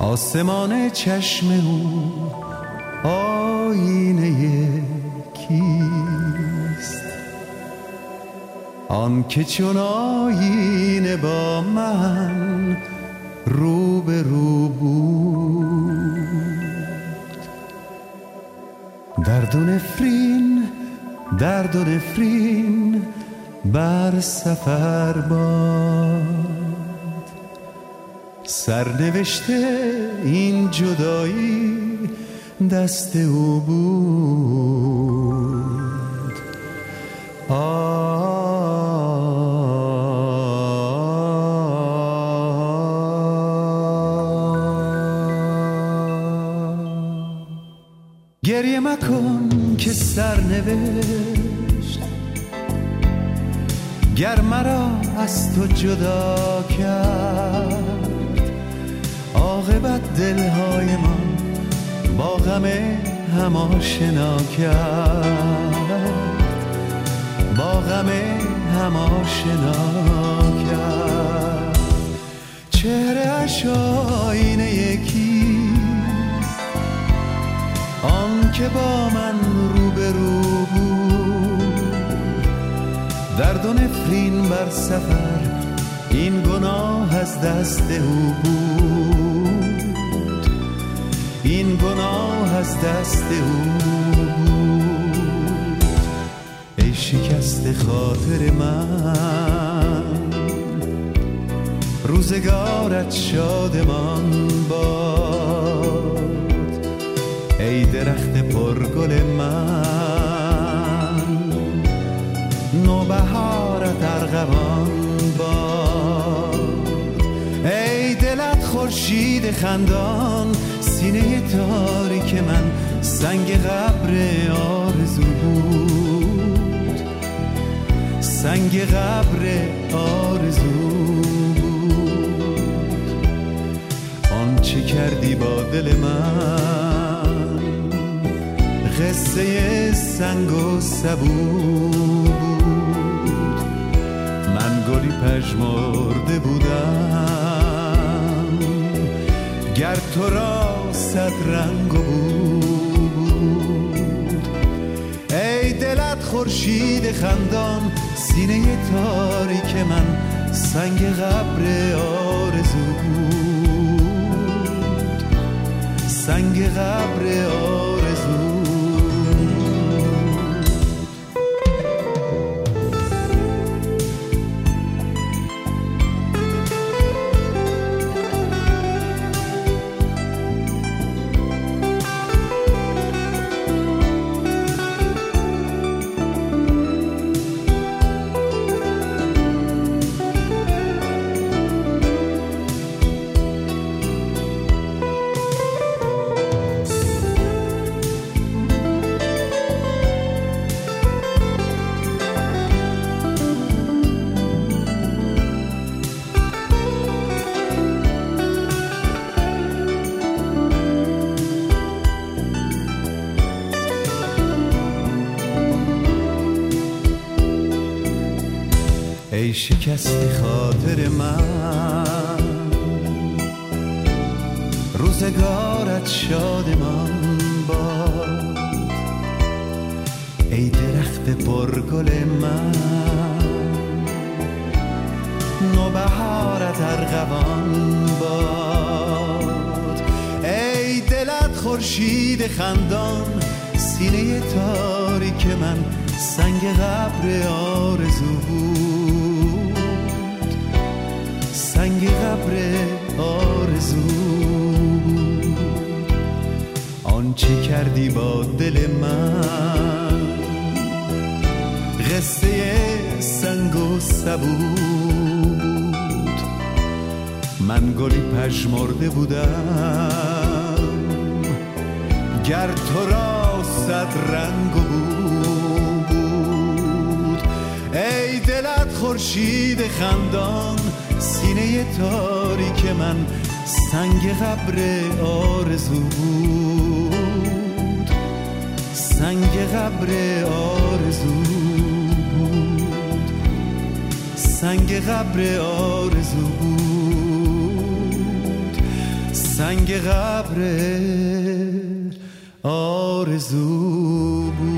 آسمان چشم او آینه کیست؟ آن که چون آینه با من رو به رو بود. درد و نفرین بر سفر باد، سرنوشته این جدایی دست او بود. گریه مکن که سرنوشت گر مرا از تو جدا کرد، عاقبت دلهای من با غم هم آشنا کرد، با غم هم آشنا کرد. چهره اش آینه یکیست، آن که با من رو به رو بود. درد و نفرین بر سفر این گناه از دست او بود، این گناه از دست او بود. ای شکست خاطر من، روزگارت شادمان باد. ای درخت پرگل من، نوبهارت ارغوان باد. ای دلت خورشید خندان، سینه تاریک من سنگ قبر آرزو بود، سنگ قبر آرزو بود. آنچه کردی با دل من قصه سنگ و سبو بود. من گلی پژمرده بودم گر تو را صد رنگ و بو بود. ای دلت خورشید خندان، سینه تاریک من سنگ قبر آرزو بود، سنگ قبر آرزو. ای شکست خاطر من، روزگارت شادمان باد. ای درخت پرگل من، نوبهارت ارغوان باد. ای دلت خورشید خندان، سینه تاریک من سنگ قبر آرزو بود، سنگ قبر آرزو بود. آنچه کردی با دل من قصه سنگ و سبو بود. من گلی پژمرده بودم گر تو را صد رنگ و بو بود. ای دلت خورشید خندان، سینه تاریک من سنگ قبر آرزو بود، سنگ قبر آرزو بود، سنگ قبر آرزو بود، سنگ قبر آرزو بود.